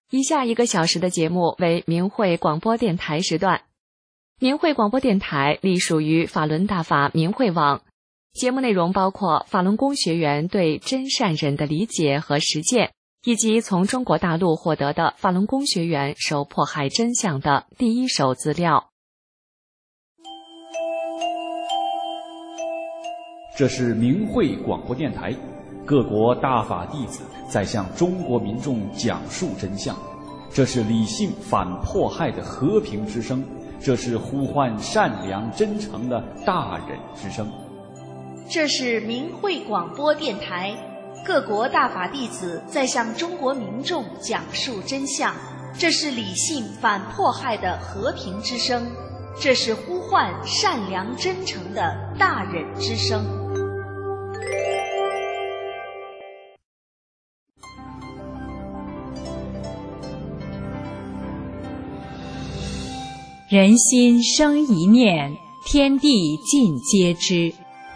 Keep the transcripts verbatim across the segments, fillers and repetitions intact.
以下一个小时的节目为明慧广播电台时段。明慧广播电台隶属于法轮大法明慧网，节目内容包括法轮功学员对真善忍的理解和实践，以及从中国大陆获得的法轮功学员受迫害真相的第一手资料。 这是明慧广播电台，各国大法弟子在向中国民众讲述真相，这是理性反迫害的和平之声，这是呼唤善良真诚的大忍之声。 这是明慧广播电台，各国大法弟子在向中国民众讲述真相，这是理性反迫害的和平之声，这是呼唤善良真诚的大忍之声。 人心生一念，天地尽皆知。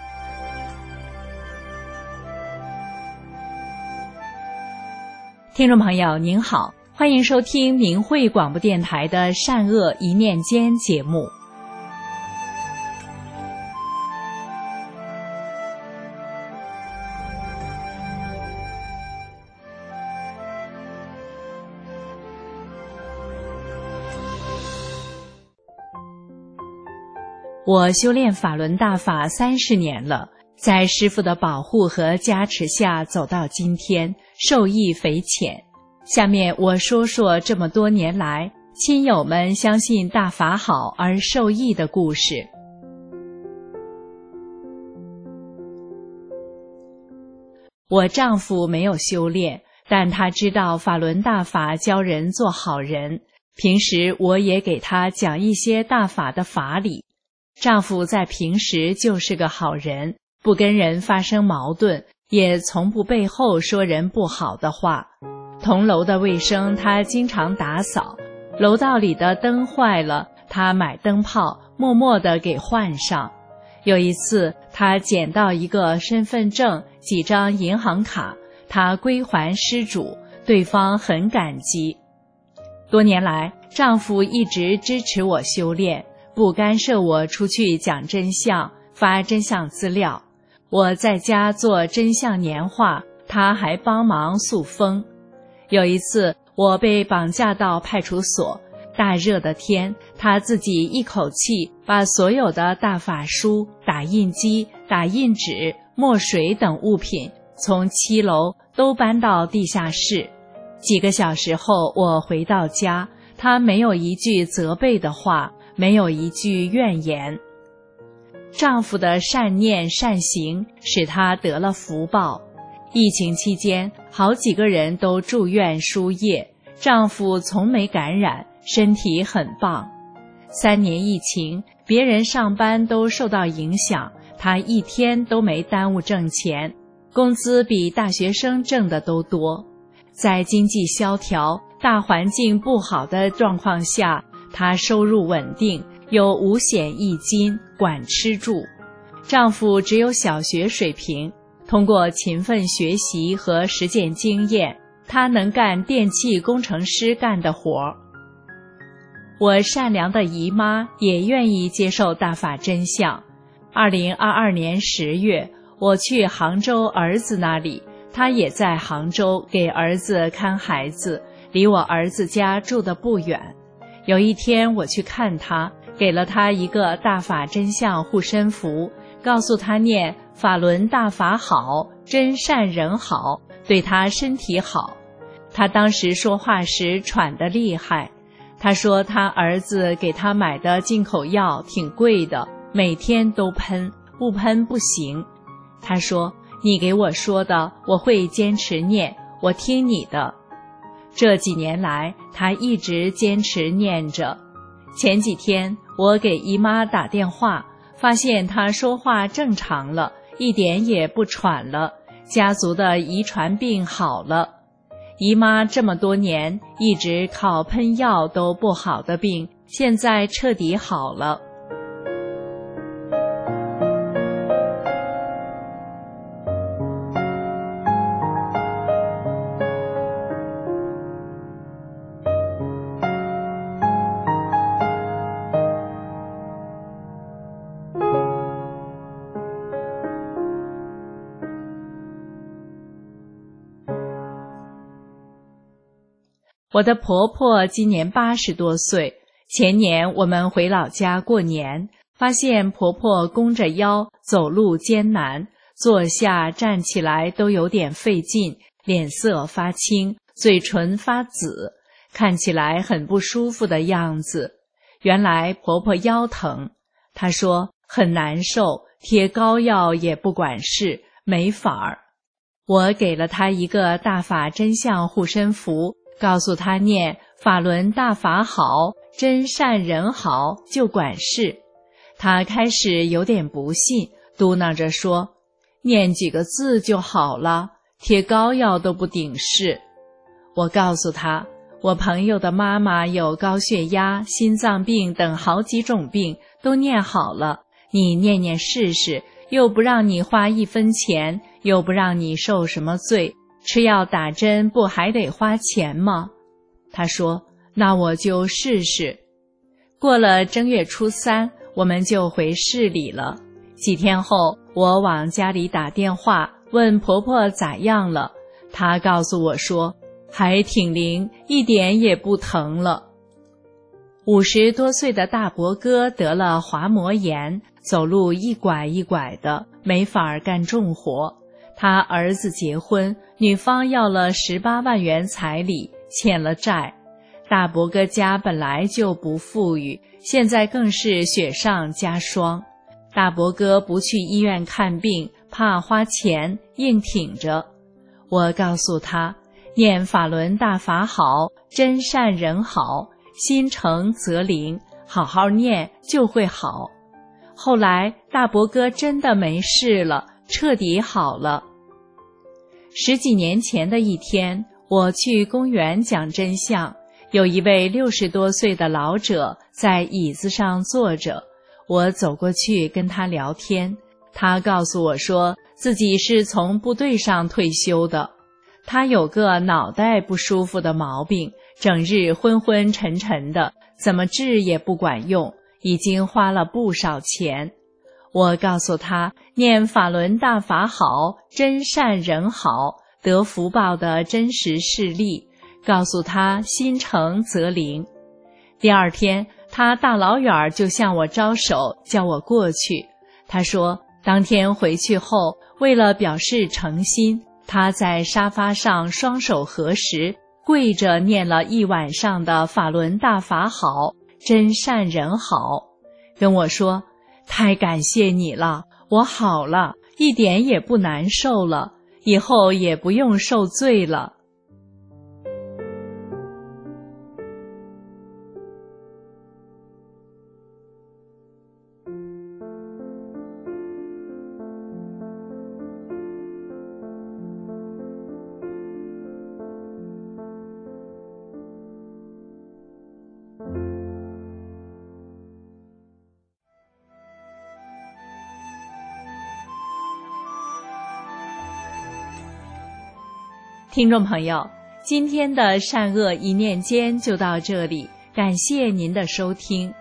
听众朋友您好，欢迎收听明慧广播电台的善恶一念间节目。我修炼法轮大法三十年了，在师父的保护和加持下走到今天，受益匪浅。下面我说说这么多年来亲友们相信大法好而受益的故事。我丈夫没有修炼，但他知道法轮大法教人做好人，平时我也给他讲一些大法的法理。丈夫在平时就是个好人，不跟人发生矛盾，也从不背后说人不好的话。同楼的卫生他经常打扫，楼道里的灯坏了，他买灯泡，默默地给换上。有一次他捡到一个身份证，几张银行卡，他归还失主，对方很感激。多年来，丈夫一直支持我修炼，不干涉我出去讲真相，发真相资料。我在家做真相年画，他还帮忙塑封。有一次我被绑架到派出所，大热的天，他自己一口气把所有的大法书、打印机、打印纸、墨水等物品从七楼都搬到地下室。几个小时后我回到家，他没有一句责备的话，没有一句怨言。丈夫的善念善行使他得了福报。疫情期间，好几个人都住院输液，丈夫从没感染，身体很棒。三年疫情，别人上班都受到影响，他一天都没耽误挣钱，工资比大学生挣的都多。在经济萧条、大环境不好的状况下，她收入稳定，有五险一金，管吃住。丈夫只有小学水平，通过勤奋学习和实践经验，他能干电气工程师干的活。我善良的姨妈也愿意接受大法真相。二零二二年十月，我去杭州儿子那里，他也在杭州给儿子看孩子，离我儿子家住得不远。有一天我去看他，给了他一个大法真相护身符，告诉他念法轮大法好，真善人好，对他身体好。他当时说话时喘得厉害，他说他儿子给他买的进口药挺贵的，每天都喷，不喷不行。他说你给我说的，我会坚持念，我听你的。这几年来，他一直坚持念着。前几天我给姨妈打电话，发现她说话正常了，一点也不喘了，家族的遗传病好了。姨妈这么多年一直靠喷药都不好的病，现在彻底好了。 我的婆婆今年八十多岁，前年我们回老家过年，发现婆婆弓着腰，走路艰难，坐下站起来都有点费劲，脸色发青，嘴唇发紫，看起来很不舒服的样子。原来婆婆腰疼，她说很难受，贴膏药也不管事，没法儿。我给了她一个大法真相护身符，告诉她念法轮大法好，真善人好，就管事。她开始有点不信，嘟囔着说，念几个字就好了，贴膏药都不顶事。我告诉她，我朋友的妈妈有高血压、心脏病等好几种病，都念好了，你念念试试，又不让你花一分钱，又不让你受什么罪，吃药打针不还得花钱吗？他说，那我就试试。过了正月初三，我们就回市里了。几天后，我往家里打电话，问婆婆咋样了，她告诉我说，还挺灵，一点也不疼了。五十多岁的大伯哥得了滑膜炎，走路一拐一拐的，没法干重活。他儿子结婚，女方要了十八万元彩礼，欠了债。大伯哥家本来就不富裕，现在更是雪上加霜。大伯哥不去医院看病，怕花钱，硬挺着。我告诉他，念法轮大法好，真善人好，心诚则灵，好好念就会好。后来大伯哥真的没事了，彻底好了。十几年前的一天，我去公园讲真相，有一位六十多岁的老者在椅子上坐着，我走过去跟他聊天，他告诉我说自己是从部队上退休的，他有个脑袋不舒服的毛病，整日昏昏沉沉的，怎么治也不管用，已经花了不少钱。我告诉他，念法轮大法好，真善人好，得福报的真实事例，告诉他心诚则灵。第二天，他大老远就向我招手，叫我过去。他说，当天回去后，为了表示诚心，他在沙发上双手合十，跪着念了一晚上的法轮大法好，真善人好，跟我说，太感谢你了，我好了，一点也不难受了，以后也不用受罪了。听众朋友，今天的善恶一念间就到这里，感谢您的收听。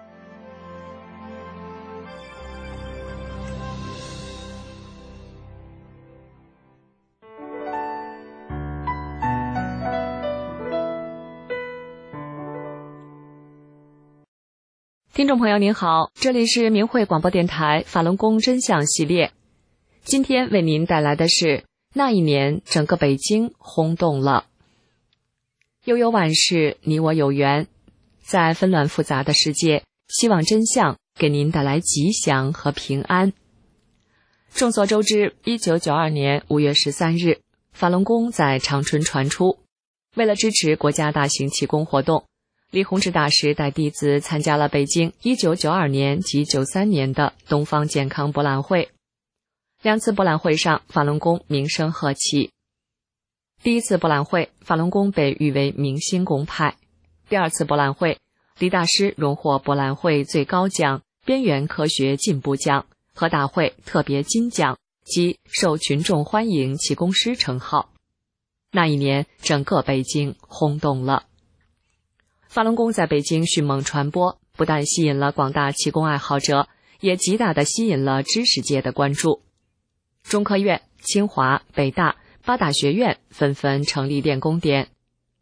听众朋友您好，这里是明慧广播电台法轮功真相系列，今天为您带来的是那一年整个北京轰动了。悠悠万事，你我有缘，在纷乱复杂的世界，希望真相给您带来吉祥和平安。众所周知，一九九二年五月十三日，法轮功在长春传出。为了支持国家大型气功活动，李洪志大师带弟子参加了北京一九九二年及九三年的东方健康博览会。两次博览会上，法轮功名声鹤起。第一次博览会，法轮功被誉为明星功派。第二次博览会，李大师荣获博览会最高奖边缘科学进步奖和大会特别金奖及受群众欢迎气功师称号。那一年，整个北京轰动了。法轮功在北京迅猛传播，不但吸引了广大气功爱好者，也极大地吸引了知识界的关注。中科院、清华、北大、八大学院纷纷成立练功点，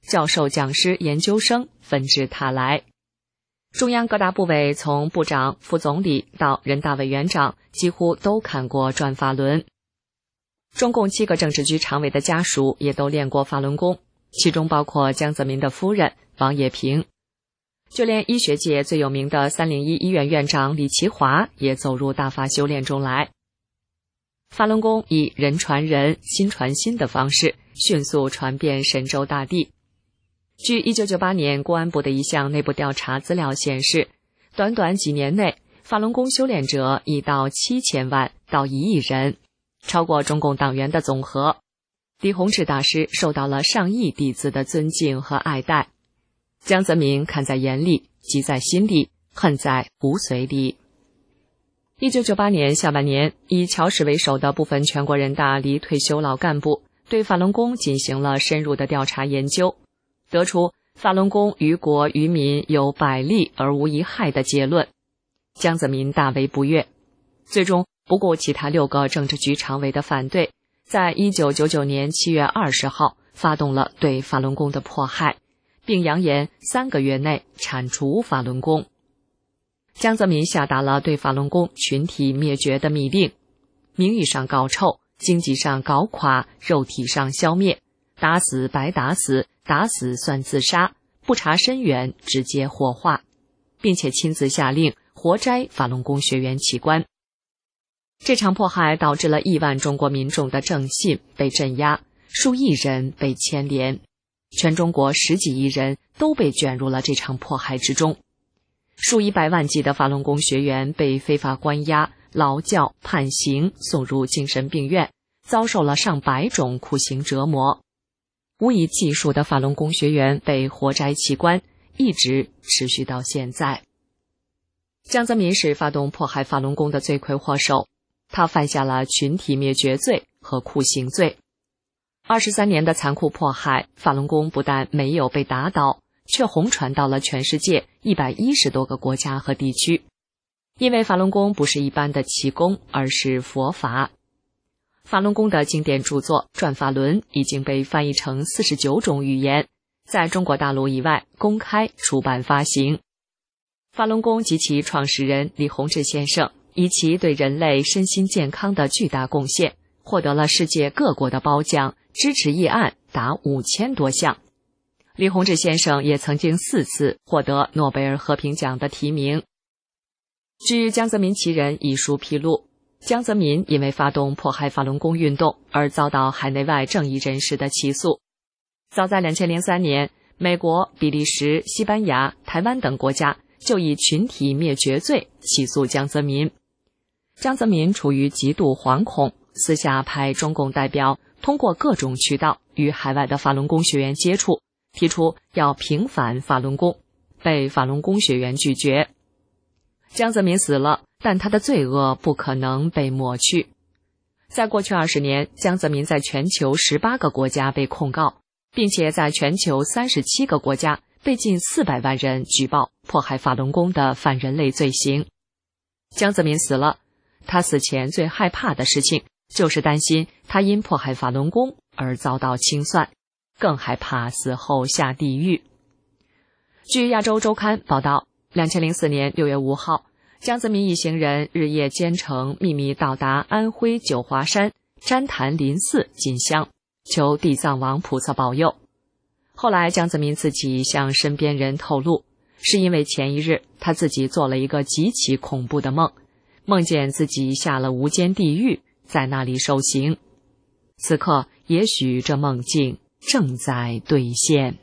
教授、讲师、研究生纷至沓来。中央各大部委从部长、副总理到人大委员长，几乎都看过转法轮。中共七个政治局常委的家属也都练过法轮功，其中包括江泽民的夫人王冶平。就连医学界最有名的三零一医院院长李奇华也走入大法修炼中来。法轮功以人传人、心传心的方式迅速传遍神州大地。据一九九八年公安部的一项内部调查资料显示，短短几年内，法轮功修炼者已到七千万到一亿人，超过中共党员的总和。李洪志大师受到了上亿弟子的尊敬和爱戴。江泽民看在眼里，急在心里，恨在骨髓里。一九九八年下半年，以乔氏为首的部分全国人大离退休老干部对法轮功进行了深入的调查研究，得出法轮功于国于民有百利而无一害的结论。江泽民大为不悦，最终不顾其他六个政治局常委的反对，在一九九九年七月二十号发动了对法轮功的迫害，并扬言三个月内铲除法轮功。江泽民下达了对法轮功群体灭绝的密令，名义上搞臭，经济上搞垮，肉体上消灭，打死白打死，打死算自杀，不查深源直接火化，并且亲自下令活摘法轮功学员器官。这场迫害导致了亿万中国民众的正信被镇压，数亿人被牵连，全中国十几亿人都被卷入了这场迫害之中。数以百万计的法轮功学员被非法关押、劳教、判刑，送入精神病院，遭受了上百种酷刑折磨。无以计数的法轮功学员被活摘器官，一直持续到现在。江泽民是发动迫害法轮功的罪魁祸首，他犯下了群体灭绝罪和酷刑罪。二十三年的残酷迫害，法轮功不但没有被打倒，却红传到了全世界一百一十多个国家和地区。因为法轮功不是一般的气功，而是佛法。法轮功的经典著作《转法轮》已经被翻译成四十九种语言，在中国大陆以外公开出版发行。法轮功及其创始人李洪志先生以其对人类身心健康的巨大贡献，获得了世界各国的褒奖，支持议案达五千多项。李洪志先生也曾经四次获得诺贝尔和平奖的提名。据《江泽民其人》一书披露，江泽民因为发动迫害法轮功运动而遭到海内外正义人士的起诉。早在二零零三年，美国、比利时、西班牙、台湾等国家就以群体灭绝罪起诉江泽民。江泽民处于极度惶恐，私下派中共代表通过各种渠道与海外的法轮功学员接触，提出要平反法轮功，被法轮功学员拒绝。江泽民死了，但他的罪恶不可能被抹去。在过去二十年，江泽民在全球十八个国家被控告，并且在全球三十七个国家被近四百万人举报迫害法轮功的反人类罪行。江泽民死了，他死前最害怕的事情就是担心他因迫害法轮功而遭到清算，更害怕死后下地狱。据亚洲周刊报道，二零零四年六月五号，江泽民一行人日夜兼程，秘密到达安徽九华山旃檀林寺进香，求地藏王菩萨保佑。后来江泽民自己向身边人透露，是因为前一日他自己做了一个极其恐怖的梦，梦见自己下了无间地狱，在那里受刑。此刻也许这梦境正在兑现。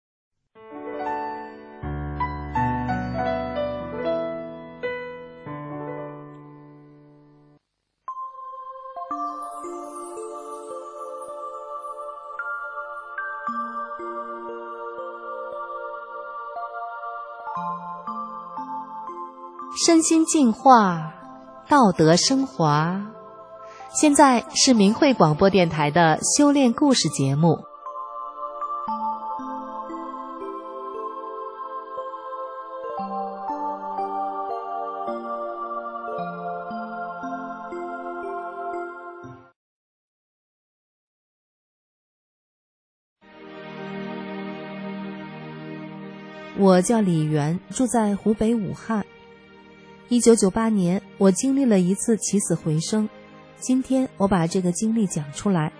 身心净化，道德升华。现在是明慧广播电台的修炼故事节目。 我叫李元，住在湖北武汉。一九九八年，我经历了一次起死回生，今天我把这个经历讲出来。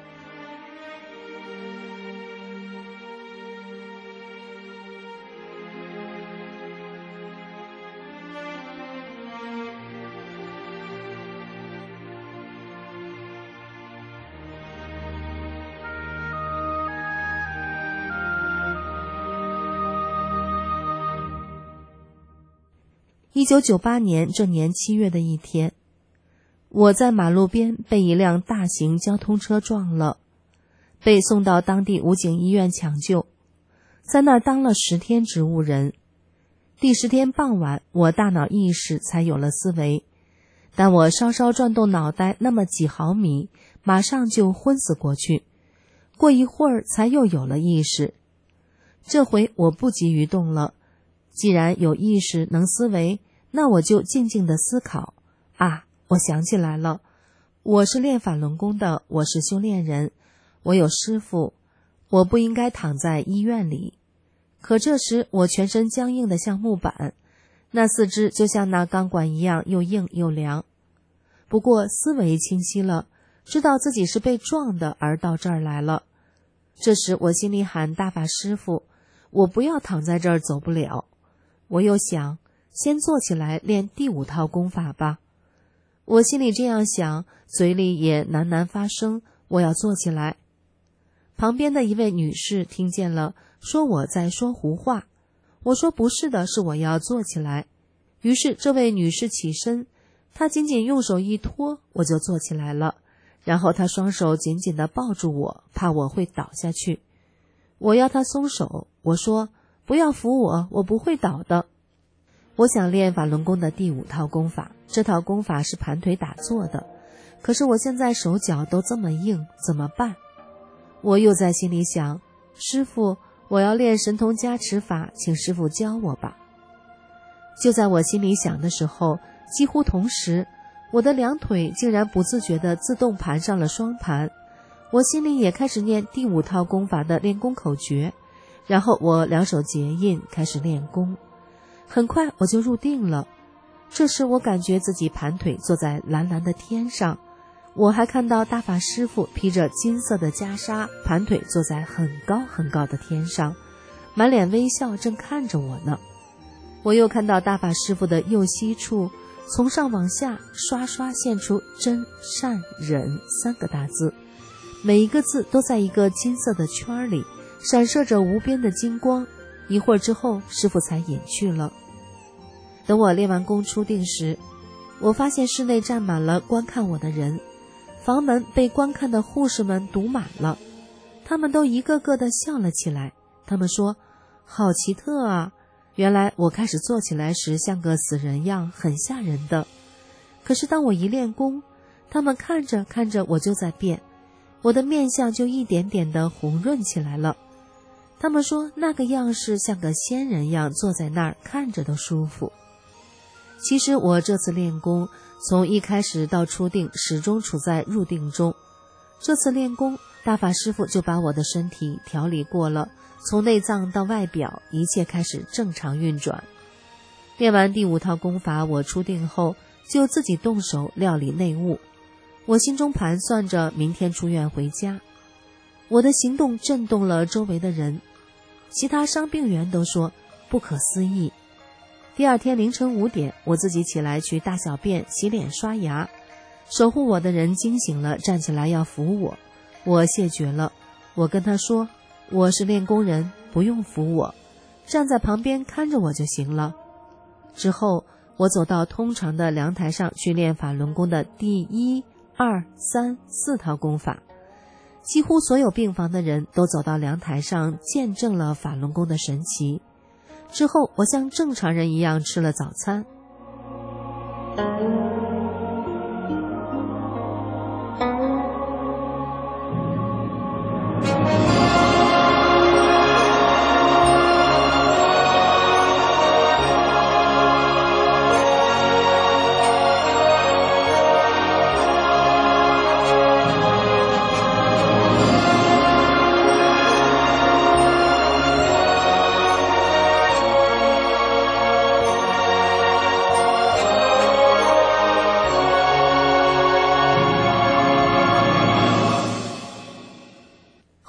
一九九八年这年七月的一天，我在马路边被一辆大型交通车撞了，被送到当地武警医院抢救，在那儿当了十天植物人。第十天傍晚，我大脑意识才有了思维，但我稍稍转动脑袋那么几毫米，马上就昏死过去，过一会儿才又有了意识。这回我不急于动了，既然有意识能思维，那我就静静地思考。啊，我想起来了，我是练法轮功的，我是修炼人，我有师父，我不应该躺在医院里。可这时我全身僵硬得像木板，那四肢就像那钢管一样又硬又凉。不过思维清晰了，知道自己是被撞的而到这儿来了。这时我心里喊大法师父，我不要躺在这儿走不了。我又想，先坐起来练第五套功法吧。我心里这样想，嘴里也喃喃发声，我要坐起来。旁边的一位女士听见了，说我在说胡话。我说不是的，是我要坐起来。于是这位女士起身，她仅仅用手一托，我就坐起来了。然后她双手紧紧地抱住我，怕我会倒下去。我要她松手，我说不要扶我，我不会倒的。我想练法轮功的第五套功法，这套功法是盘腿打坐的，可是我现在手脚都这么硬，怎么办？我又在心里想，师父，我要练神通加持法，请师父教我吧。就在我心里想的时候，几乎同时，我的两腿竟然不自觉地自动盘上了双盘，我心里也开始念第五套功法的练功口诀，然后我两手结印，开始练功。很快我就入定了。这时我感觉自己盘腿坐在蓝蓝的天上，我还看到大法师父披着金色的袈裟，盘腿坐在很高很高的天上，满脸微笑正看着我呢。我又看到大法师父的右膝处，从上往下刷刷现出真善忍三个大字，每一个字都在一个金色的圈里，闪射着无边的金光。一会儿之后，师父才隐去了。等我练完功出定时，我发现室内站满了观看我的人，房门被观看的护士们堵满了，他们都一个个的笑了起来。他们说，好奇特啊，原来我开始坐起来时像个死人样，很吓人的。可是当我一练功，他们看着看着我就在变，我的面相就一点点的红润起来了。他们说那个样式像个仙人样坐在那儿，看着都舒服。其实我这次练功，从一开始到出定，始终处在入定中。这次练功，大法师父就把我的身体调理过了，从内脏到外表，一切开始正常运转。练完第五套功法，我出定后就自己动手料理内务。我心中盘算着明天出院回家。我的行动震动了周围的人，其他伤病员都说不可思议。第二天凌晨五点，我自己起来去大小便、洗脸、刷牙。守护我的人惊醒了，站起来要扶我，我谢绝了。我跟他说，我是练功人，不用扶我，站在旁边看着我就行了。之后我走到通常的凉台上去练法轮功的第一、二、三、四套功法。几乎所有病房的人都走到凉台上，见证了法轮功的神奇。之后我像正常人一样吃了早餐。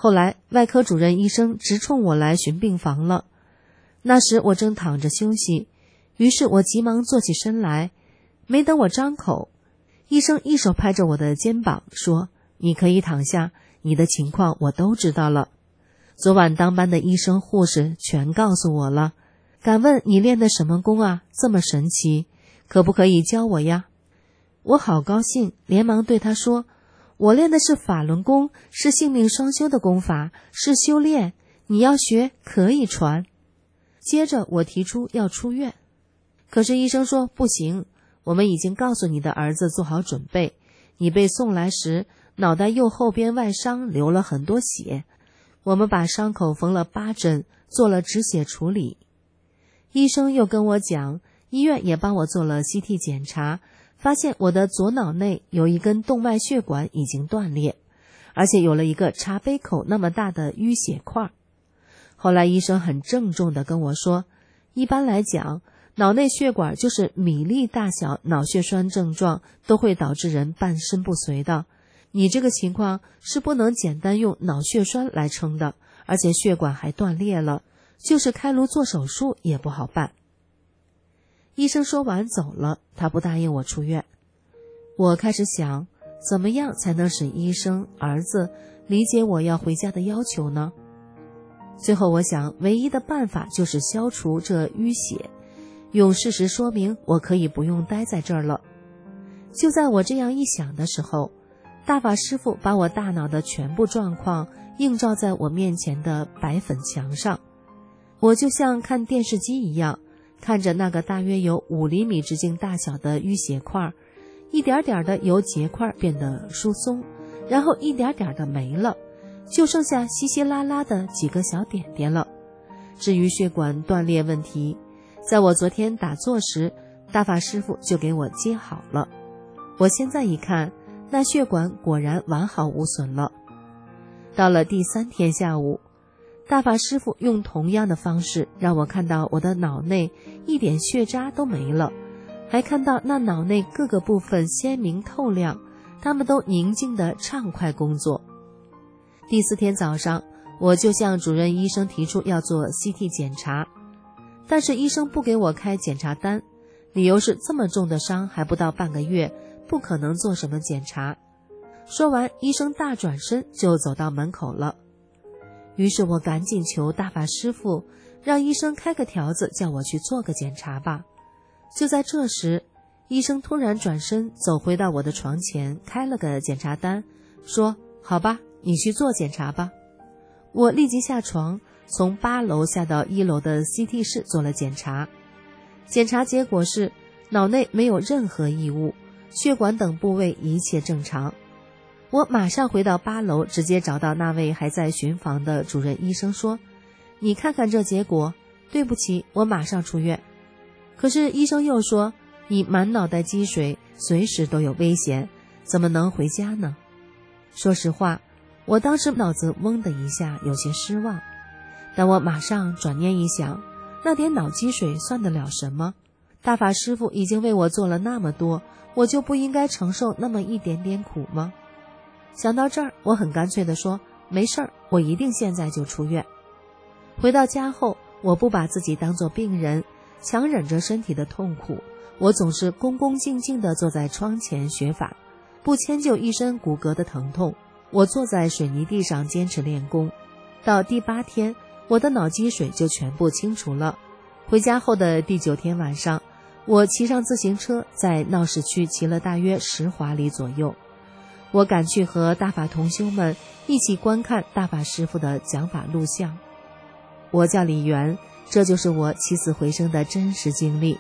后来外科主任医生直冲我来巡病房了，那时我正躺着休息，于是我急忙坐起身来，没等我张口，医生一手拍着我的肩膀说：你可以躺下，你的情况我都知道了。昨晚当班的医生护士全告诉我了，敢问你练的什么功啊，这么神奇，可不可以教我呀？我好高兴，连忙对他说：我练的是法轮功，是性命双修的功法，是修炼，你要学可以传。接着我提出要出院，可是医生说不行，我们已经告诉你的儿子做好准备，你被送来时脑袋右后边外伤流了很多血，我们把伤口缝了八针，做了止血处理。医生又跟我讲，医院也帮我做了 C T 检查，发现我的左脑内有一根动脉血管已经断裂，而且有了一个茶杯口那么大的淤血块。后来医生很郑重地跟我说，一般来讲，脑内血管就是米粒大小脑血栓症状都会导致人半身不遂的，你这个情况是不能简单用脑血栓来称的，而且血管还断裂了，就是开颅做手术也不好办。医生说完走了，他不答应我出院。我开始想，怎么样才能使医生儿子理解我要回家的要求呢？最后我想，唯一的办法就是消除这淤血，用事实说明我可以不用待在这儿了。就在我这样一想的时候，大法师父把我大脑的全部状况映照在我面前的白粉墙上，我就像看电视机一样，看着那个大约有五厘米直径大小的淤血块，一点点的由结块变得疏松，然后一点点的没了，就剩下稀稀拉拉的几个小点点了。至于血管断裂问题，在我昨天打坐时，大法师父就给我接好了。我现在一看，那血管果然完好无损了。到了第三天下午，大法师父用同样的方式让我看到我的脑内一点血渣都没了，还看到那脑内各个部分鲜明透亮，他们都宁静地畅快工作。第四天早上，我就向主任医生提出要做 C T 检查，但是医生不给我开检查单，理由是这么重的伤还不到半个月，不可能做什么检查。说完，医生大转身就走到门口了。于是我赶紧求大法师父让医生开个条子，叫我去做个检查吧。就在这时，医生突然转身走回到我的床前，开了个检查单，说：好吧，你去做检查吧。我立即下床，从八楼下到一楼的 C T 室做了检查。检查结果是脑内没有任何异物，血管等部位一切正常。我马上回到八楼，直接找到那位还在巡房的主任医生说：你看看这结果，对不起，我马上出院。可是医生又说，你满脑袋积水，随时都有危险，怎么能回家呢？说实话，我当时脑子嗡的一下，有些失望。但我马上转念一想，那点脑积水算得了什么？大法师父已经为我做了那么多，我就不应该承受那么一点点苦吗？想到这儿，我很干脆地说，没事儿，我一定现在就出院。回到家后，我不把自己当作病人，强忍着身体的痛苦，我总是恭恭敬敬地坐在窗前学法，不迁就一身骨骼的疼痛。我坐在水泥地上坚持练功，到第八天，我的脑积水就全部清除了。回家后的第九天晚上，我骑上自行车，在闹市区骑了大约十华里左右。我赶去和大法同修们一起观看大法师父的讲法录像。我叫李元，这就是我起死回生的真实经历。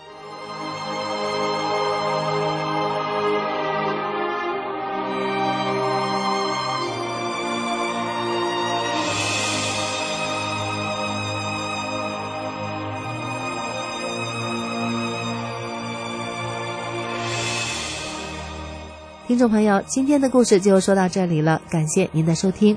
听众朋友，今天的故事就说到这里了，感谢您的收听。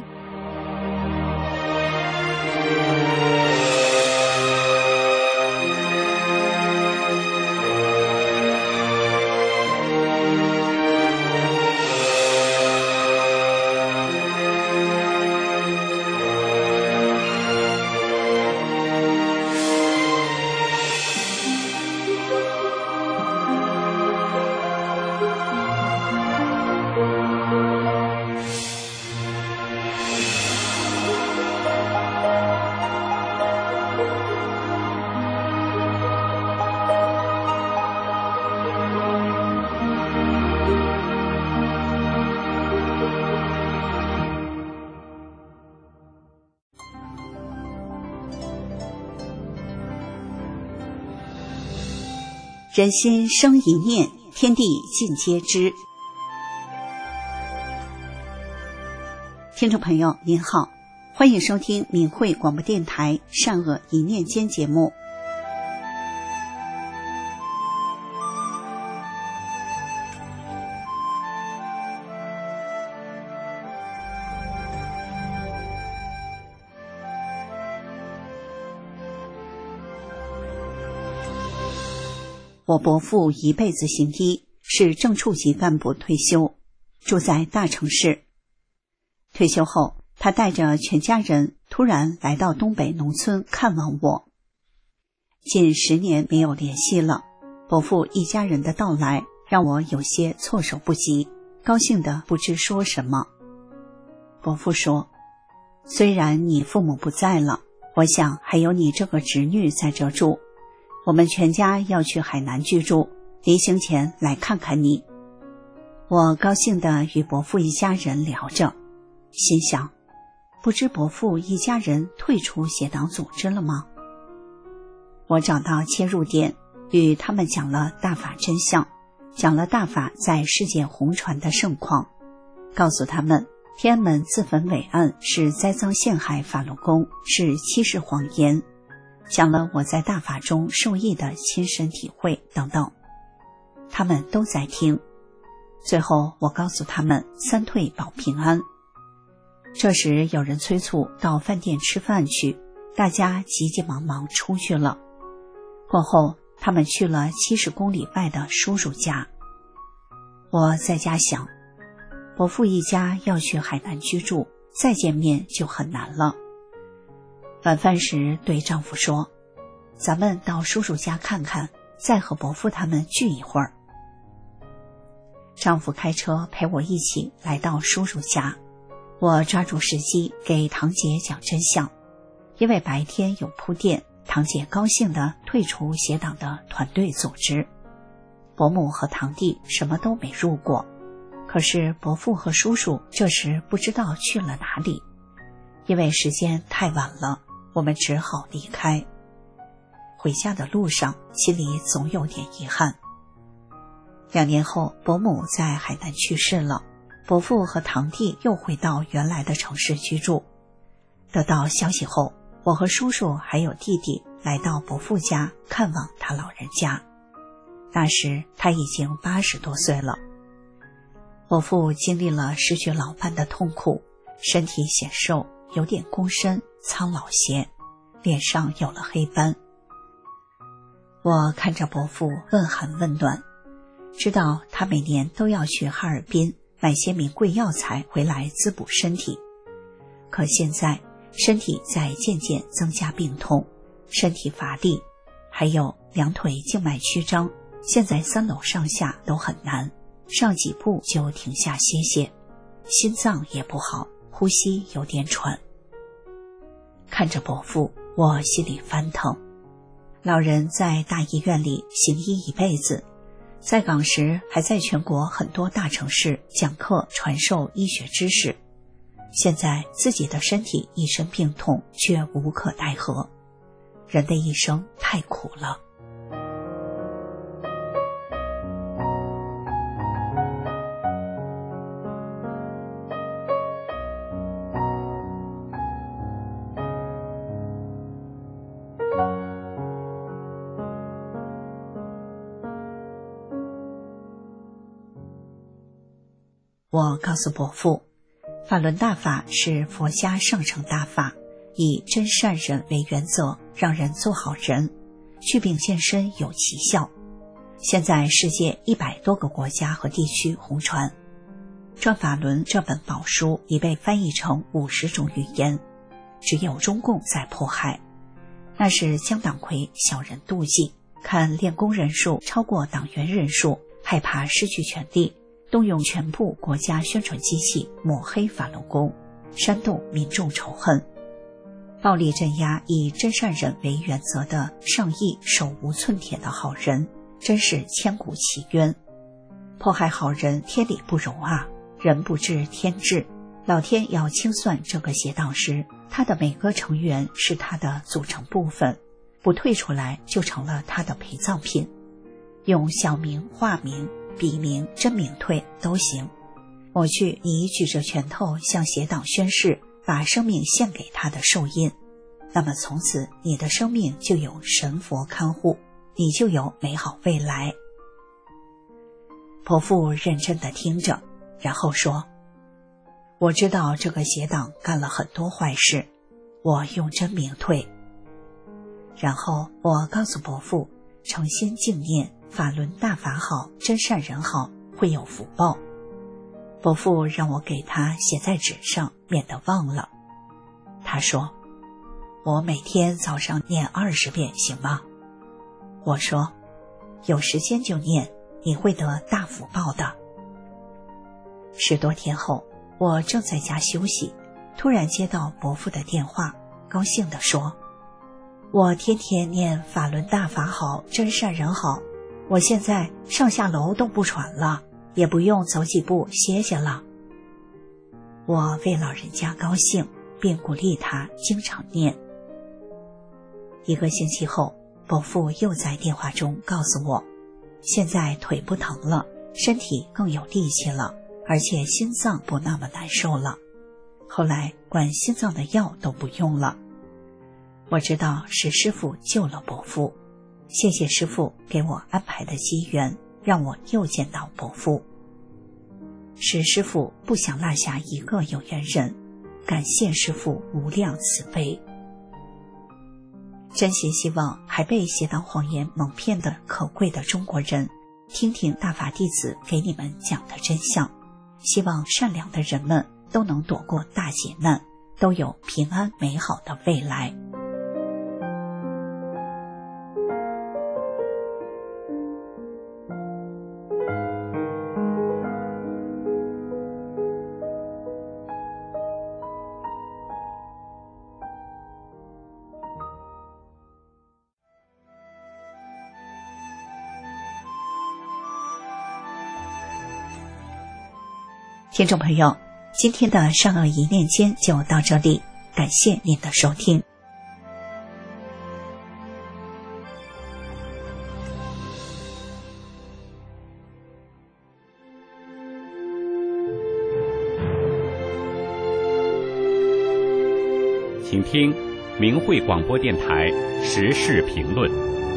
人心生一念，天地尽皆知。听众朋友您好，欢迎收听明慧广播电台善恶一念间节目。我伯父一辈子行医，是正处级干部退休，住在大城市。退休后，他带着全家人突然来到东北农村看望我。近十年没有联系了，伯父一家人的到来让我有些措手不及，高兴得不知说什么。伯父说，虽然你父母不在了，我想还有你这个侄女在这住，我们全家要去海南居住，临行前来看看你。我高兴地与伯父一家人聊着，心想，不知伯父一家人退出邪党组织了吗？我找到切入点，与他们讲了大法真相，讲了大法在世界红传的盛况，告诉他们天安门自焚伟案是栽赃陷害法轮功，是欺世谎言，讲了我在大法中受益的亲身体会等等。他们都在听。最后我告诉他们三退保平安。这时有人催促到饭店吃饭去，大家急急忙忙出去了。过后他们去了七十公里外的叔叔家。我在家想，伯父一家要去海南居住，再见面就很难了。晚饭时对丈夫说，咱们到叔叔家看看，再和伯父他们聚一会儿。丈夫开车陪我一起来到叔叔家，我抓住时机给堂姐讲真相。因为白天有铺垫，堂姐高兴地退出邪党的团队组织。伯母和堂弟什么都没入过，可是伯父和叔叔这时不知道去了哪里。因为时间太晚了，我们只好离开。回家的路上，心里总有点遗憾。两年后，伯母在海南去世了，伯父和堂弟又回到原来的城市居住。得到消息后，我和叔叔还有弟弟来到伯父家看望他老人家。那时他已经八十多岁了。伯父经历了失去老伴的痛苦，身体显瘦，有点躬身，苍老些，脸上有了黑斑。我看着伯父问寒问暖，知道他每年都要去哈尔滨买些名贵药材回来滋补身体。可现在身体在渐渐增加病痛，身体乏力，还有两腿静脉曲张，现在三楼上下都很难，上几步就停下歇歇。心脏也不好，呼吸有点喘。看着伯父，我心里翻腾。老人在大医院里行医一辈子，在岗时还在全国很多大城市讲课传授医学知识，现在自己的身体一身病痛，却无可奈何。人的一生太苦了。我告诉伯父，法轮大法是佛家上乘大法，以真善忍为原则，让人做好人，祛病健身有奇效。现在世界一百多个国家和地区红传。转法轮这本宝书已被翻译成五十种语言，只有中共在迫害。那是江党魁小人妒忌，看练功人数超过党员人数，害怕失去权力，动用全部国家宣传机器抹黑法轮功，煽动民众仇恨。暴力镇压以真善忍为原则的上亿手无寸铁的好人，真是千古奇冤。迫害好人天理不容啊，人不治天治。老天要清算这个邪党时，他的每个成员是他的组成部分，不退出来就成了他的陪葬品。 用小名、化名、笔名、真名退都行。抹去你举着拳头向邪党宣誓，把生命献给他的寿印，那么从此你的生命就有神佛看护，你就有美好未来。伯父认真地听着，然后说，我知道这个邪党干了很多坏事，我用真名退。然后我告诉伯父，诚心敬念法轮大法好，真善人好，会有福报。伯父让我给他写在纸上，免得忘了。他说，我每天早上念二十遍行吗？我说，有时间就念，你会得大福报的。十多天后，我正在家休息，突然接到伯父的电话，高兴地说，我天天念法轮大法好，真善人好，我现在上下楼都不喘了，也不用走几步歇歇了。我为老人家高兴，并鼓励他经常念。一个星期后，伯父又在电话中告诉我，现在腿不疼了，身体更有力气了，而且心脏不那么难受了。后来管心脏的药都不用了。我知道是师父救了伯父，谢谢师父给我安排的机缘，让我又见到伯父。是师父不想落下一个有缘人，感谢师父无量慈悲。真心希望还被邪党谎言蒙骗的可贵的中国人，听听大法弟子给你们讲的真相，希望善良的人们都能躲过大劫难，都有平安美好的未来。听众朋友，今天的善恶一念间就到这里，感谢您的收听。 请听明慧广播电台时事评论。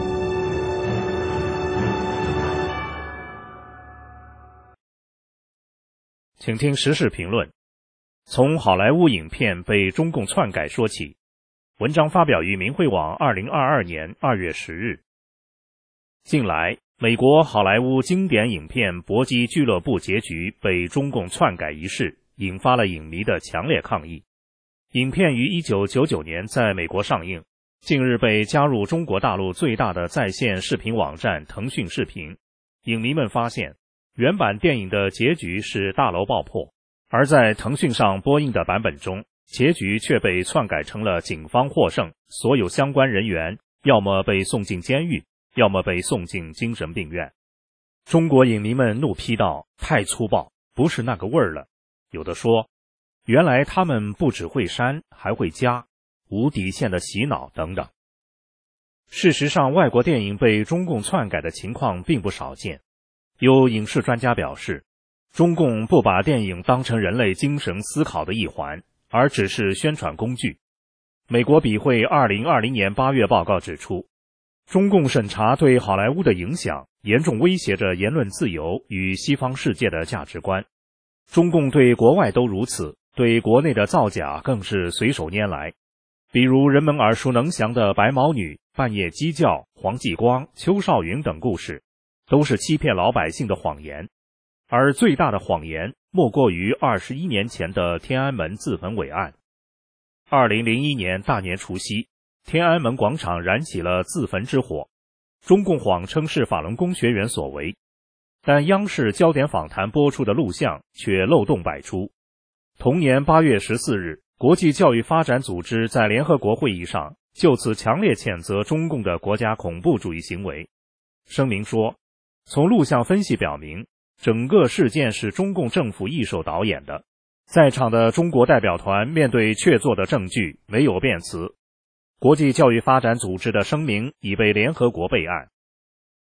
请听时事评论。从好莱坞影片被中共篡改说起。文章发表于明慧网二零二二年二月十日。近来，美国好莱坞经典影片《搏击俱乐部》结局被中共篡改一事，引发了影迷的强烈抗议。影片于一九九九年在美国上映，近日被加入中国大陆最大的在线视频网站腾讯视频。影迷们发现，原版电影的结局是大楼爆破，而在腾讯上播映的版本中，结局却被篡改成了警方获胜，所有相关人员要么被送进监狱，要么被送进精神病院。中国影迷们怒批道：太粗暴，不是那个味儿了。有的说，原来他们不只会删，还会加，无底线的洗脑等等。事实上，外国电影被中共篡改的情况并不少见。有影视专家表示，中共不把电影当成人类精神思考的一环，而只是宣传工具。美国笔会二零二零年八月报告指出，中共审查对好莱坞的影响严重威胁着言论自由与西方世界的价值观。中共对国外都如此，对国内的造假更是随手拈来。比如人们耳熟能详的白毛女、半夜鸡叫、黄继光、邱少云等故事，都是欺骗老百姓的谎言。而最大的谎言莫过于二十一年前的天安门自焚伪案。二零零一年大年除夕，天安门广场燃起了自焚之火，中共谎称是法轮功学员所为，但央视焦点访谈播出的录像却漏洞百出。同年八月十四日，国际教育发展组织在联合国会议上就此强烈谴责中共的国家恐怖主义行为。声明说，从录像分析表明，整个事件是中共政府一手导演的。在场的中国代表团面对确凿的证据没有辩词。国际教育发展组织的声明已被联合国备案。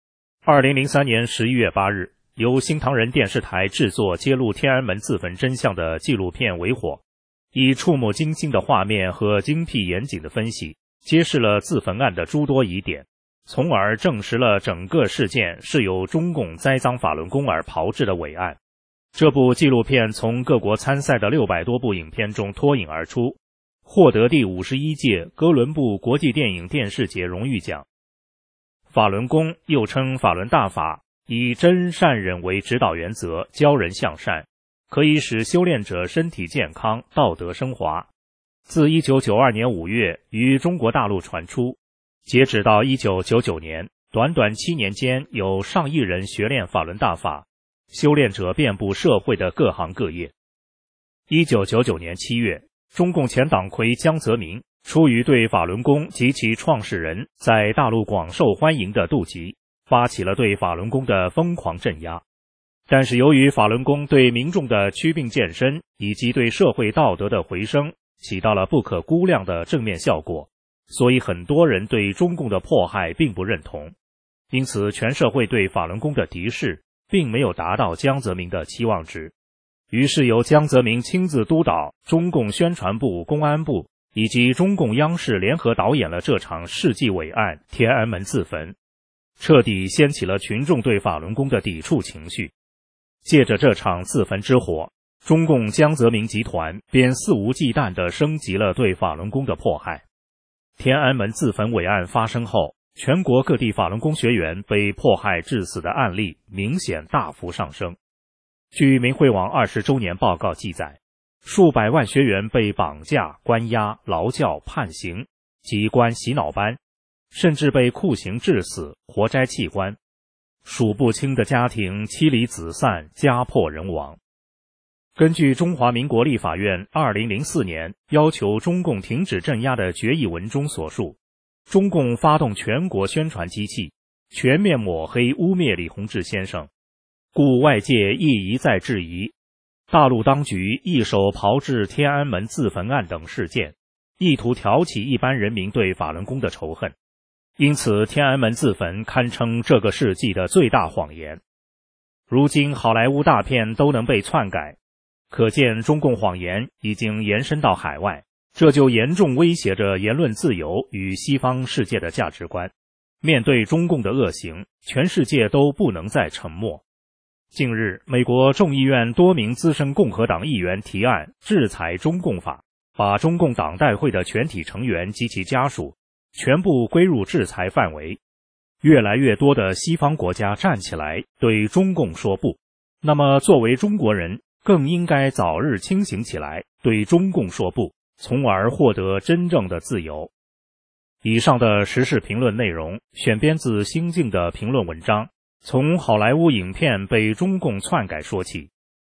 二零零三年十一月八日，由新唐人电视台制作揭露天安门自焚真相的纪录片《为火》，以触目惊心的画面和精辟严谨的分析，揭示了自焚案的诸多疑点，从而证实了整个事件是由中共栽赃法轮功而炮制的伪案。这部纪录片从各国参赛的六百多部影片中脱颖而出，获得第五十一届哥伦布国际电影电视节荣誉奖。法轮功又称法轮大法，以真善忍为指导原则，教人向善，可以使修炼者身体健康，道德升华。自一九九二年五月于中国大陆传出，截止到一九九九年，短短七年间有上亿人学练法轮大法，修炼者遍布社会的各行各业。一九九九年七月，中共前党魁江泽民出于对法轮功及其创始人在大陆广受欢迎的妒忌，发起了对法轮功的疯狂镇压。但是由于法轮功对民众的祛病健身以及对社会道德的回升起到了不可估量的正面效果，所以很多人对中共的迫害并不认同。因此全社会对法轮功的敌视并没有达到江泽民的期望值。于是由江泽民亲自督导，中共宣传部、公安部以及中共央视联合导演了这场世纪伟案——天安门自焚，彻底掀起了群众对法轮功的抵触情绪。借着这场自焚之火，中共江泽民集团便肆无忌惮地升级了对法轮功的迫害。天安门自焚伟案发生后，全国各地法轮功学员被迫害致死的案例明显大幅上升。据明慧网二十周年报告记载，数百万学员被绑架、关押、劳教、判刑及关洗脑班，甚至被酷刑致死、活摘器官，数不清的家庭妻离子散、家破人亡。根据中华民国立法院二零零四年要求中共停止镇压的决议文中所述，中共发动全国宣传机器，全面抹黑污蔑李洪志先生，故外界亦一再质疑，大陆当局一手炮制天安门自焚案等事件，意图挑起一般人民对法轮功的仇恨。因此天安门自焚堪称这个世纪的最大谎言。如今好莱坞大片都能被篡改，可见中共谎言已经延伸到海外，这就严重威胁着言论自由与西方世界的价值观。面对中共的恶行，全世界都不能再沉默。近日，美国众议院多名资深共和党议员提案制裁中共法，把中共党代会的全体成员及其家属全部归入制裁范围。越来越多的西方国家站起来对中共说不，那么作为中国人更应该早日清醒起来，对中共说不，从而获得真正的自由。以上的时事评论内容选编自新晋的评论文章，从好莱坞影片被中共篡改说起。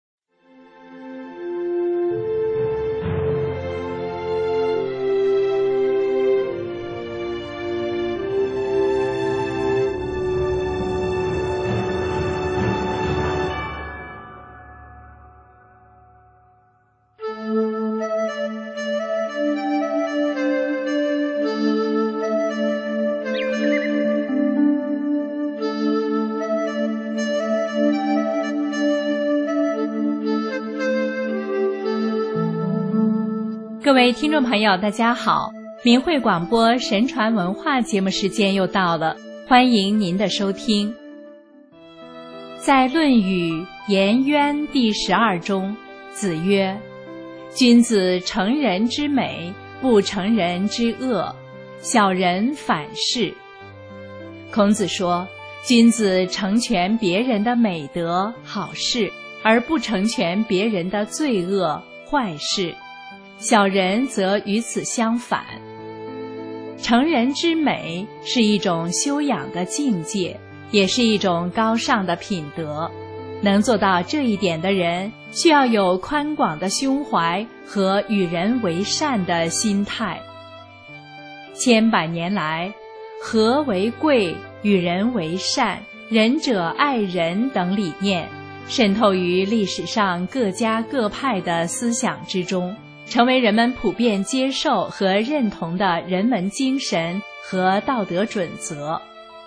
各位听众朋友大家好，明慧广播神传文化节目时间又到了，欢迎您的收听。在《论语·颜渊》第十二中，子曰：君子成人之美，不成人之恶，小人反是。孔子说，君子成全别人的美德好事，而不成全别人的罪恶坏事，小人则与此相反。成人之美是一种修养的境界，也是一种高尚的品德。能做到这一点的人，需要有宽广的胸怀和与人为善的心态。千百年来，和为贵、与人为善、仁者爱人等理念渗透于历史上各家各派的思想之中，成为人们普遍接受和认同的人文精神和道德准则。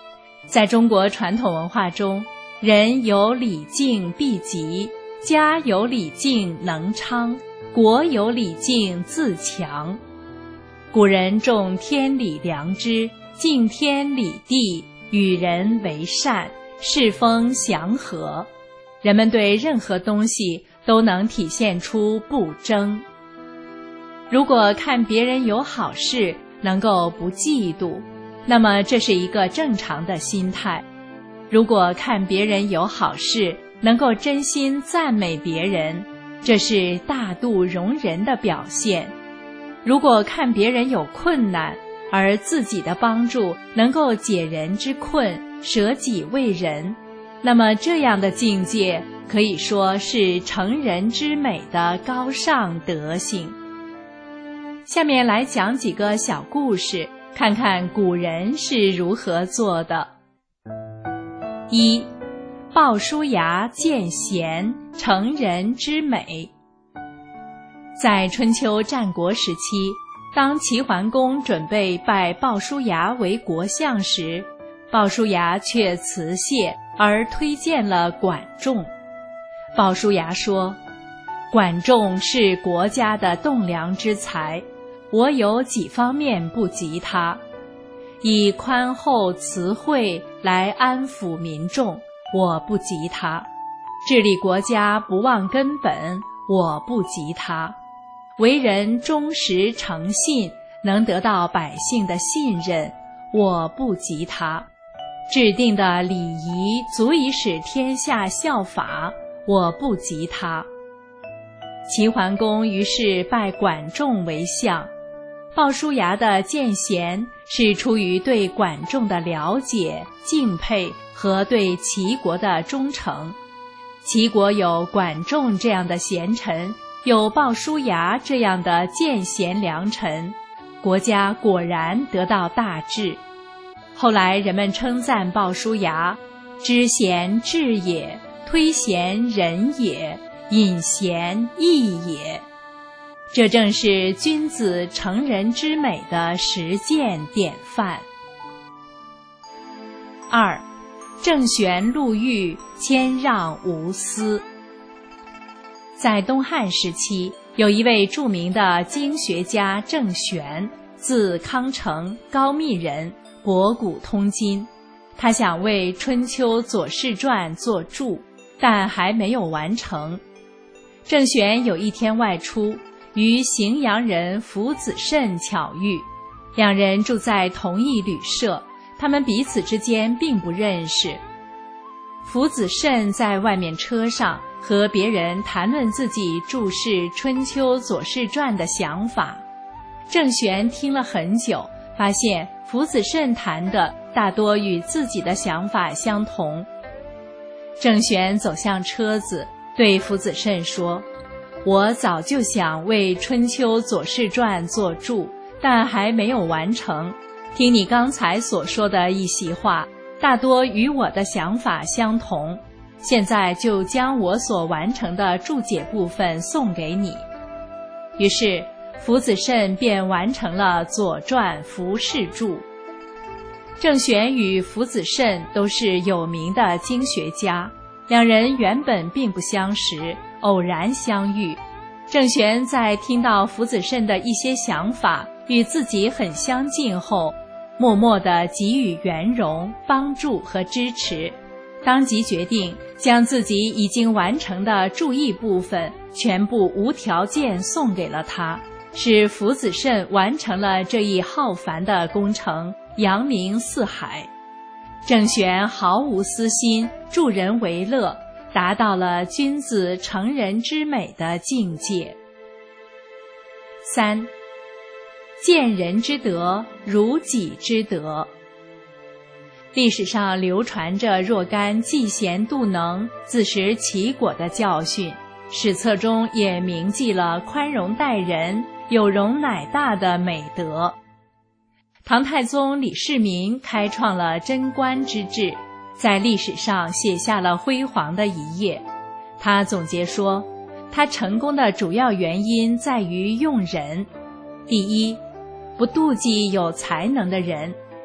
在中国传统文化中，人有礼敬必极，家有礼敬能昌，国有礼敬自强。古人重天理良知，敬天理地，与人为善，世风祥和。人们对任何东西都能体现出不争。如果看别人有好事，能够不嫉妒，那么这是一个正常的心态。如果看别人有好事，能够真心赞美别人，这是大度容人的表现。如果看别人有困难，而自己的帮助能够解人之困，舍己为人，那么这样的境界可以说是成人之美的高尚德行。下面来讲几个小故事，看看古人是如何做的。一，鲍叔牙见贤，成人之美。在春秋战国时期，当齐桓公准备拜鲍叔牙为国相时，鲍叔牙却辞谢而推荐了管仲。鲍叔牙说，管仲是国家的栋梁之才，我有几方面不及他，以宽厚慈惠来安抚民众，我不及他；治理国家不忘根本，我不及他；为人忠实诚信，能得到百姓的信任，我不及他；制定的礼仪足以使天下效法，我不及他。齐桓公于是拜管仲为相。鲍叔牙的见贤是出于对管仲的了解、敬佩和对齐国的忠诚。齐国有管仲这样的贤臣，有鲍叔牙这样的见贤良臣，国家果然得到大治。后来人们称赞鲍叔牙，知贤智也，推贤仁也，引贤义也。这正是君子成人之美的实践典范。二，郑玄入狱，谦让无私。在东汉时期，有一位著名的经学家郑玄，字康成，高密人，博古通今。他想为《春秋左氏传》作注，但还没有完成。郑玄有一天外出，与荥阳人符子慎巧遇，两人住在同一旅社，他们彼此之间并不认识。符子慎在外面车上和别人谈论自己注释《春秋左氏传》的想法，郑玄听了很久，发现符子慎谈的大多与自己的想法相同。郑玄走向车子，对符子慎说，我早就想为《春秋左氏传》作注，但还没有完成。听你刚才所说的一席话，大多与我的想法相同。现在就将我所完成的注解部分送给你。于是，符子慎便完成了《左传》符释注。郑玄与符子慎都是有名的经学家，两人原本并不相识，偶然相遇。郑玄在听到符子慎的一些想法与自己很相近后，默默地给予圆融、帮助和支持，当即决定将自己已经完成的注译部分全部无条件送给了他，使符子慎完成了这一浩繁的工程，扬名四海。郑玄毫无私心，助人为乐，达到了君子成人之美的境界。三，见人之德，如己之德。历史上流传着若干嫉贤妒能、自食其果的教训，史册中也铭记了宽容待人、有容乃大的美德。唐太宗李世民开创了贞观之治，在历史上写下了辉煌的一页。他总结说，他成功的主要原因在于用人。第一，不妒忌有才能的人，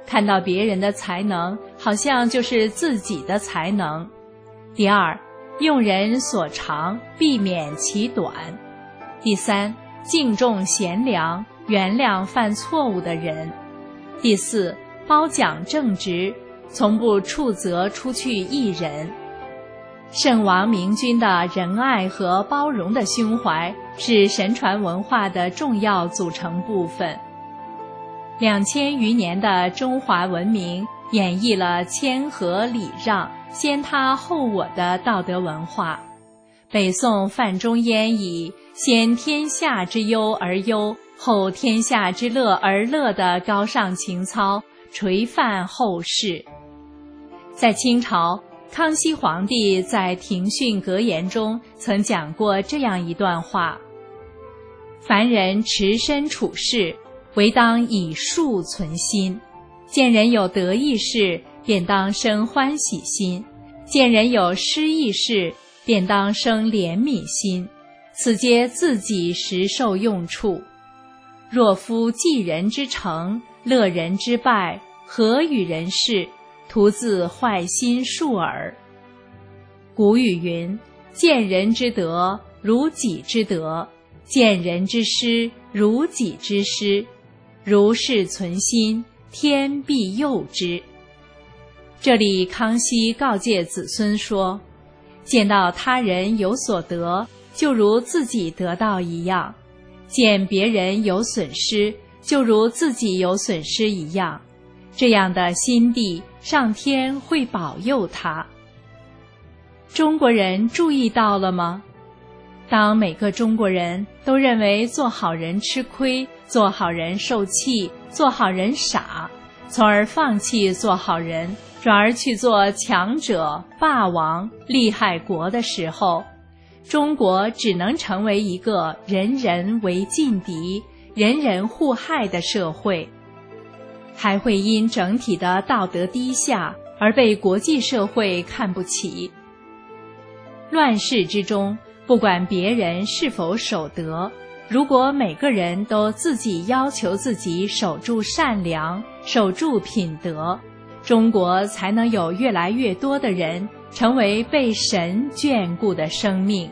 看到别人的才能，好像就是自己的才能。第二，用人所长，避免其短。第三，敬重贤良，原谅犯错误的人。第四，褒奖正直，从不处责出去一人。圣王明君的仁爱和包容的胸怀是神传文化的重要组成部分。两千余年的中华文明演绎了谦和礼让、先他后我的道德文化。北宋范仲淹以先天下之忧而忧，后天下之乐而乐的高尚情操垂范后世。在清朝，康熙皇帝在庭训格言中曾讲过这样一段话：凡人持身处世，唯当以恕存心。见人有得意事，便当生欢喜心；见人有失意事，便当生怜悯心。此皆自己实受用处。若夫济人之成，乐人之败，何与人事？徒自坏心术耳。古语云：见人之德，如己之德；见人之失，如己之失。如是存心，天必佑之。这里康熙告诫子孙说，见到他人有所得，就如自己得到一样；见别人有损失，就如自己有损失一样。这样的心地，上天会保佑他。中国人注意到了吗？当每个中国人都认为做好人吃亏，做好人受气，做好人傻，从而放弃做好人，转而去做强者、霸王、利害国的时候，中国只能成为一个人人为劲敌、人人互害的社会，还会因整体的道德低下而被国际社会看不起。乱世之中，不管别人是否守德，如果每个人都自己要求自己守住善良，守住品德，中国才能有越来越多的人成为被神眷顾的生命。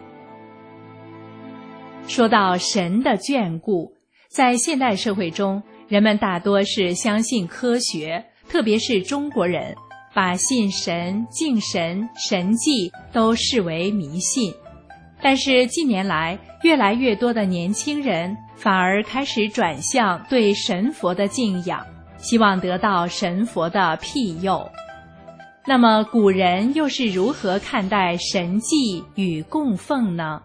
说到神的眷顾，在现代社会中，人们大多是相信科学，特别是中国人，把信神、敬神、神迹都视为迷信。但是近年来，越来越多的年轻人反而开始转向对神佛的敬仰，希望得到神佛的庇佑。那么古人又是如何看待神迹与供奉呢？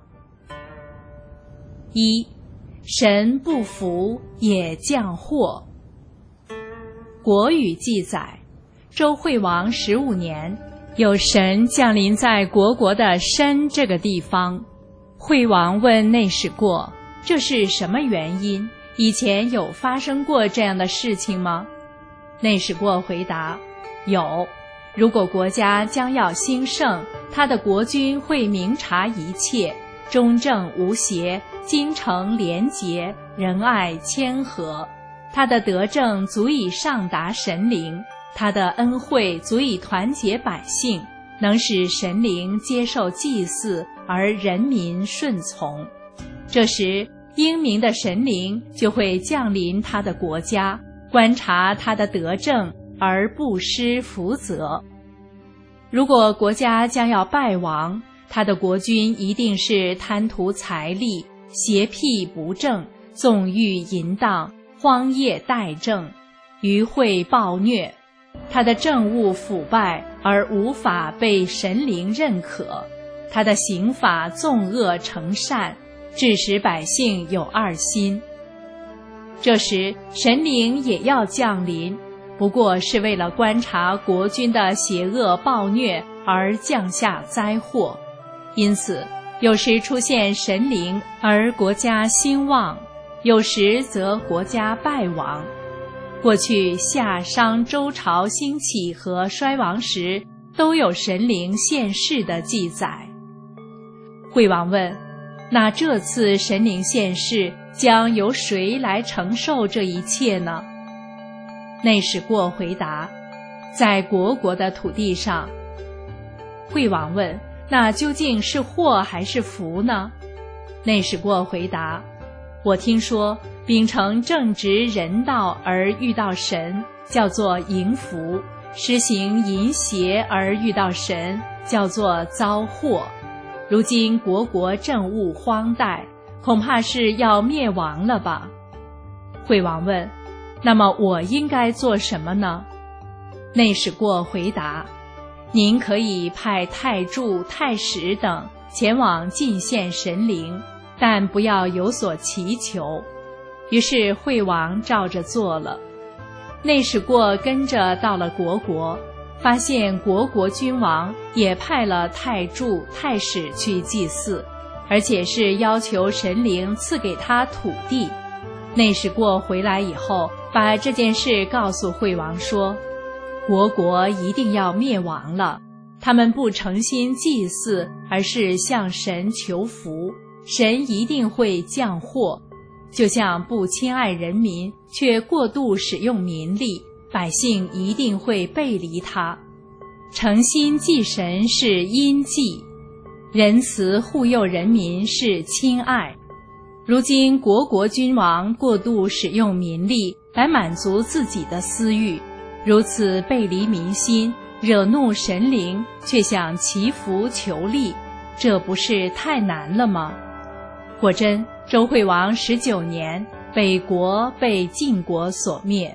一，神不福也降祸。国语记载，周惠王十五年，有神降临在虢国的申这个地方。惠王问内史过，这是什么原因？以前有发生过这样的事情吗？内史过回答，有。如果国家将要兴盛，他的国君会明察一切，忠正无邪，精诚廉洁，仁爱谦和。他的德政足以上达神灵，他的恩惠足以团结百姓，能使神灵接受祭祀，而人民顺从。这时，英明的神灵就会降临他的国家，观察他的德政，而不施福泽。如果国家将要败亡，他的国君一定是贪图财力，邪僻不正，纵欲淫荡，荒业怠政，愚秽暴虐。他的政务腐败而无法被神灵认可，他的刑法纵恶成善，致使百姓有二心。这时神灵也要降临，不过是为了观察国君的邪恶暴虐而降下灾祸。因此有时出现神灵而国家兴旺，有时则国家败亡。过去夏商周朝兴起和衰亡时，都有神灵现世的记载。惠王问，那这次神灵现世，将由谁来承受这一切呢？ 内史过回答：在国国的土地上。惠王问：那究竟是祸还是福呢？内史过回答：我听说秉承正直人道而遇到神，叫做迎福；施行淫邪而遇到神，叫做遭祸。如今国国政务荒怠，恐怕是要灭亡了吧？惠王问：那么我应该做什么呢？内史过回答：您可以派太柱、太史等前往进献神灵，但不要有所祈求。于是惠王照着做了。内史过跟着到了国国，发现国国君王也派了太柱、太史去祭祀，而且是要求神灵赐给他土地。内史过回来以后，把这件事告诉惠王说：国国一定要灭亡了，他们不诚心祭祀，而是向神求福，神一定会降祸。就像不亲爱人民，却过度使用民力，百姓一定会背离他。诚心祭神是阴祭，仁慈护佑人民是亲爱。如今国国君王过度使用民力来满足自己的私欲，如此背离民心，惹怒神灵，却想祈福求利，这不是太难了吗？果真，周惠王十九年，北国被晋国所灭。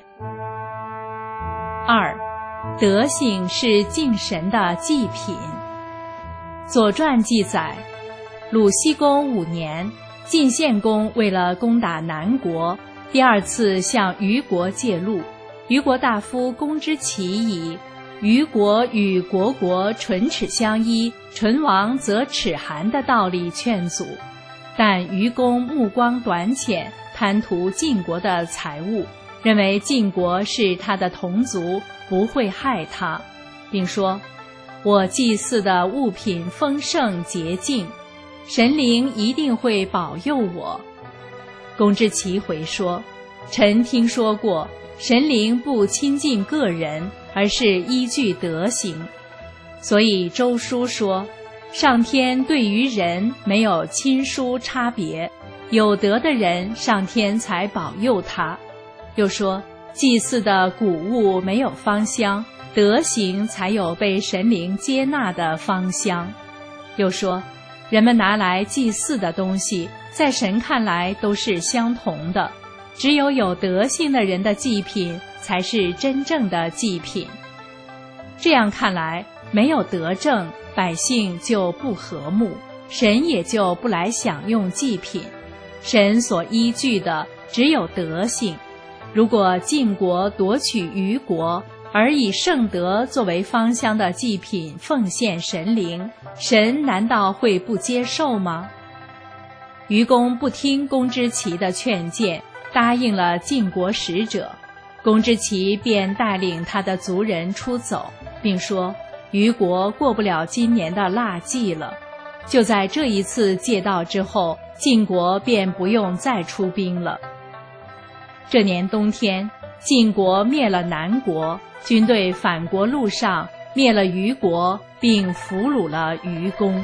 二，德行是敬神的祭品。左传记载，鲁僖公五年，晋献公为了攻打南国，第二次向虞国借路。虞国大夫公之奇以虞国与国国唇齿相依，唇亡则齿寒的道理劝阻，但虞公目光短浅，贪图晋国的财物，认为晋国是他的同族，不会害他，并说：我祭祀的物品丰盛洁净，神灵一定会保佑我。公之奇回说：臣听说过，神灵不亲近个人，而是依据德行。所以周书说，上天对于人没有亲疏差别，有德的人上天才保佑他。又说，祭祀的谷物没有芳香，德行才有被神灵接纳的芳香。又说，人们拿来祭祀的东西，在神看来都是相同的，只有有德行的人的祭品才是真正的祭品。这样看来，没有德政，百姓就不和睦，神也就不来享用祭品。神所依据的只有德行。如果晋国夺取虞国，而以圣德作为芳香的祭品奉献神灵，神难道会不接受吗？虞公不听公之奇的劝谏，答应了晋国使者。公之奇便带领他的族人出走，并说虞国过不了今年的腊祭了。就在这一次借道之后，晋国便不用再出兵了。这年冬天，晋国灭了南国，军队返国路上灭了虞国，并俘虏了虞公。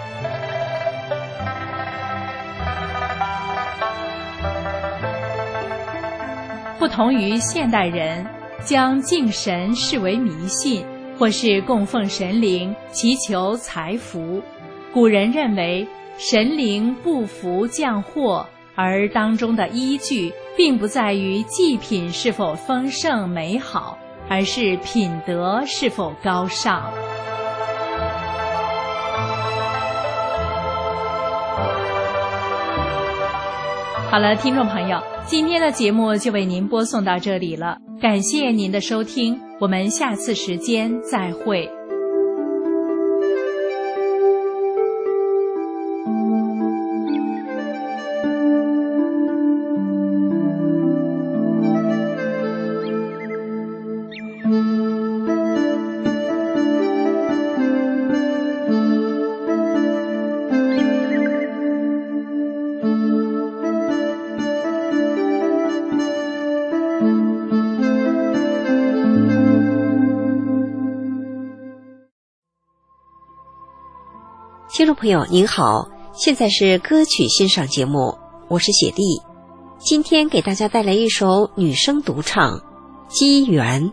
不同于现代人将敬神视为迷信，或是供奉神灵祈求财福，古人认为神灵不福降祸，而当中的依据并不在于祭品是否丰盛美好，而是品德是否高尚。好了，听众朋友，今天的节目就为您播送到这里了，感谢您的收听，我们下次时间再会。 听众朋友您好，现在是歌曲欣赏节目，我是雪莉。今天给大家带来一首女声独唱《机缘》。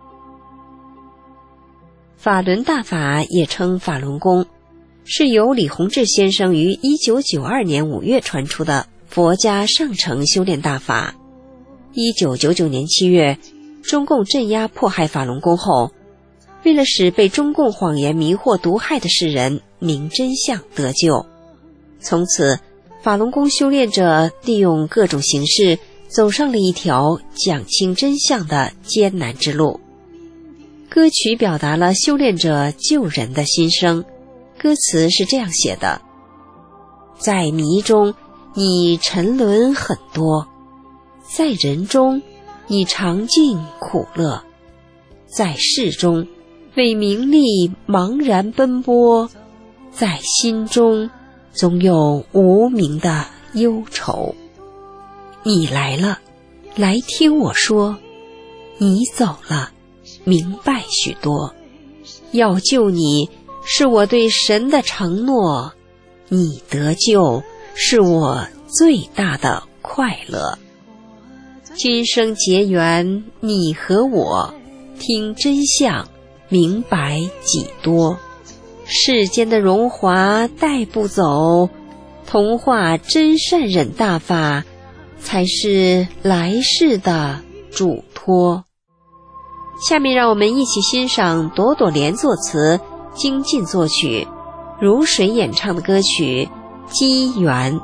法轮大法也称法轮功，是由李洪志先生于一九九二年五月传出的佛家上乘修炼大法。一九九九年七月，中共镇压迫害法轮功后，为了使被中共谎言迷惑毒害的世人明真相得救，从此法轮功修炼者利用各种形式走上了一条讲清真相的艰难之路。歌曲表达了修炼者救人的心声，歌词是这样写的：在迷中你沉沦很多，在人中你尝尽苦乐，在世中为名利茫然奔波，在心中总有无名的忧愁。你来了，来听我说；你走了，明白许多。要救你是我对神的承诺，你得救是我最大的快乐。今生结缘你和我，听真相明白几多。世间的荣华带不走，同化真善忍大法才是来世的嘱托。下面让我们一起欣赏朵朵莲作词，精进作曲，如水演唱的歌曲《机缘》。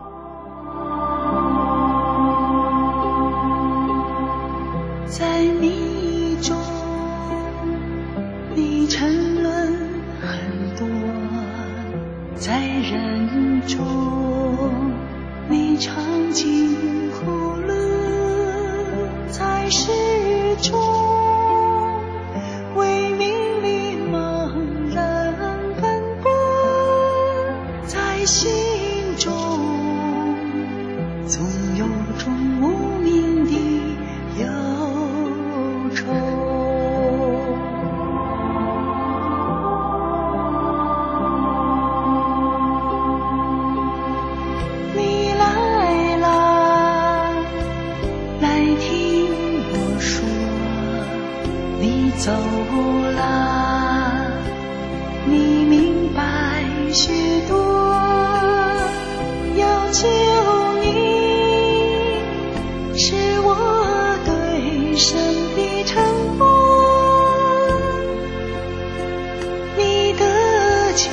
在迷中你沉沦很多，在人中你尝尽苦乐，在世中为名利茫然奔波，在心中总有种无名的忧愁。你来啦，来听我说；你走啦，你明白许多。要救你是我对神的承诺，你的救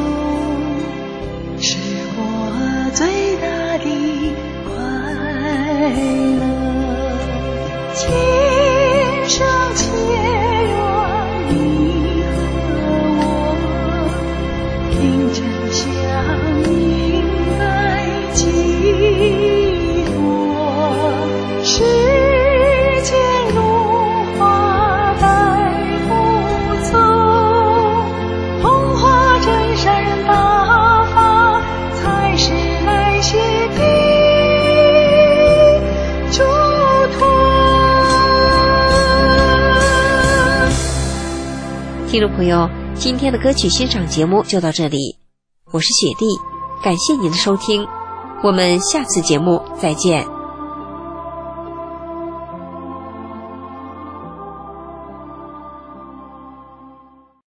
是我最大的快乐。今生结缘你和我，听真相明白几多。世间荣华带不走，同化真善忍大法才是来世的嘱托。 听众朋友，今天的歌曲欣赏节目就到这里，我是雪莉，感谢您的收听，我们下次节目再见。